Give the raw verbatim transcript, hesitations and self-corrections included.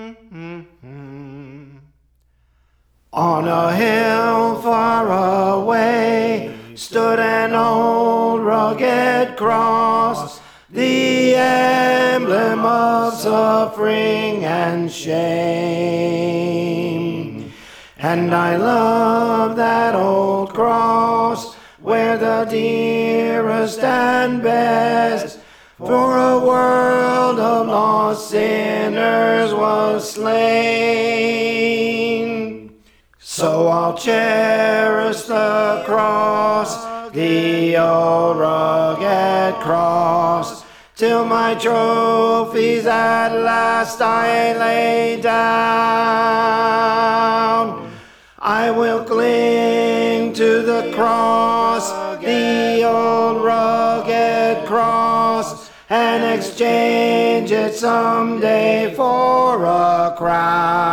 On a hill far away stood an old rugged cross, the emblem of suffering and shame. And I love that old cross where the dearest and best for a world of lost sinners was slain. So I'll cherish the cross, the old rugged cross, till my trophies at last I lay down. I will cling to the cross, the old rugged cross, and exchange it someday for a crown.